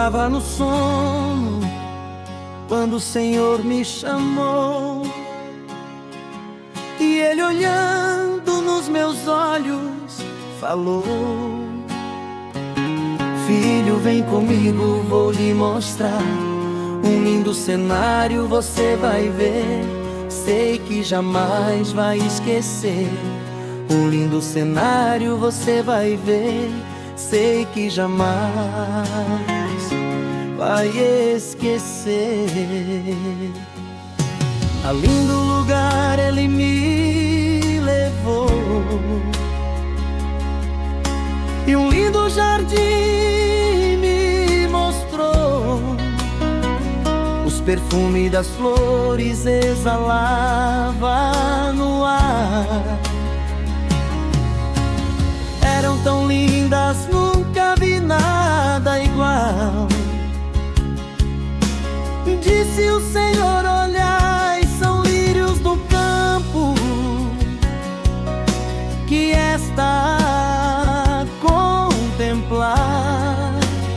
embalava no sono quando o Senhor me chamou, e Ele, olhando nos meus olhos, falou: filho, vem comigo, vou lhe mostrar um lindo cenário, você vai ver. Sei que jamais vai esquecer. Um lindo cenário você vai ver. Sei que jamais vai esquecer. A lindo lugar Ele me levou, e um lindo jardim me mostrou. Os perfumes das flores exalava no ar. Eram tão lindas, nunca vi nada igual. Disse o Senhor: olhai, são lírios do campo, que está a contemplar.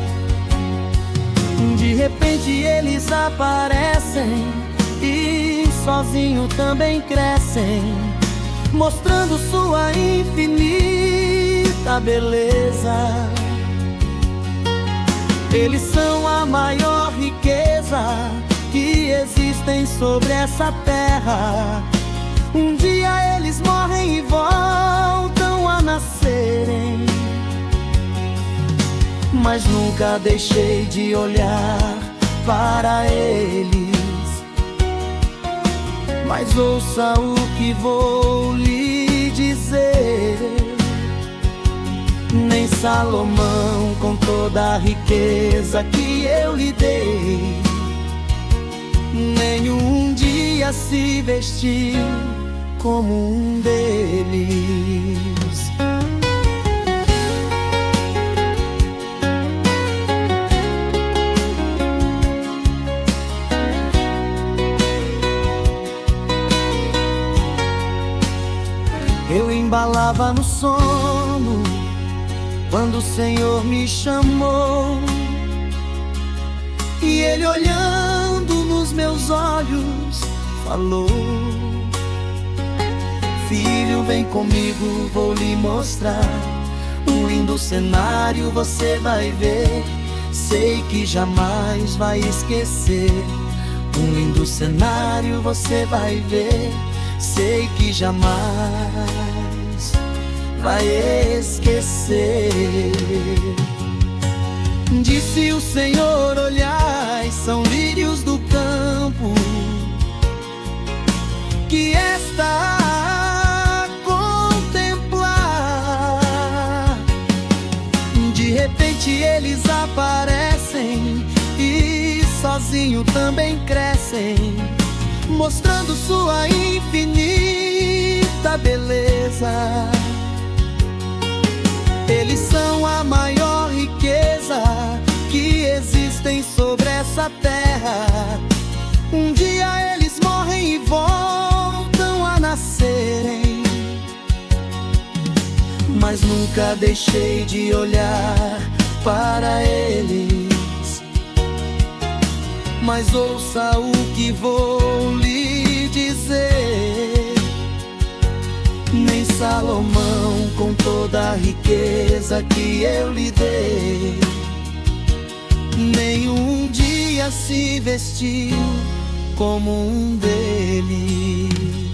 De repente eles aparecem e sozinho também crescem, mostrando sua infinita beleza. Eles são a maior riqueza que existem sobre essa terra. Um dia eles morrem e voltam a nascerem, mas nunca deixei de olhar para eles. Mas ouça o que vou lhe dizer: nem Salomão, com toda a riqueza que eu lhe dei, nenhum dia se vestiu como um deles. Eu embalava no sono quando o Senhor me chamou, e Ele, olhando nos meus olhos, falou: filho, vem comigo, vou lhe mostrar um lindo cenário, você vai ver. Sei que jamais vai esquecer. Um lindo cenário você vai ver. Sei que jamais vai esquecer. Disse o Senhor: olhai, são lírios do campo, que está a contemplar. De repente eles aparecem e sozinho também crescem, mostrando sua infinita beleza. Eles são a maior riqueza que existem sobre essa terra. Um dia eles morrem e voltam a nascerem, mas nunca deixei de olhar para eles. Mas ouça o que vou lhe dizer: nem Salomão, com toda a riqueza que eu lhe dei, nenhum dia se vestiu como um deles.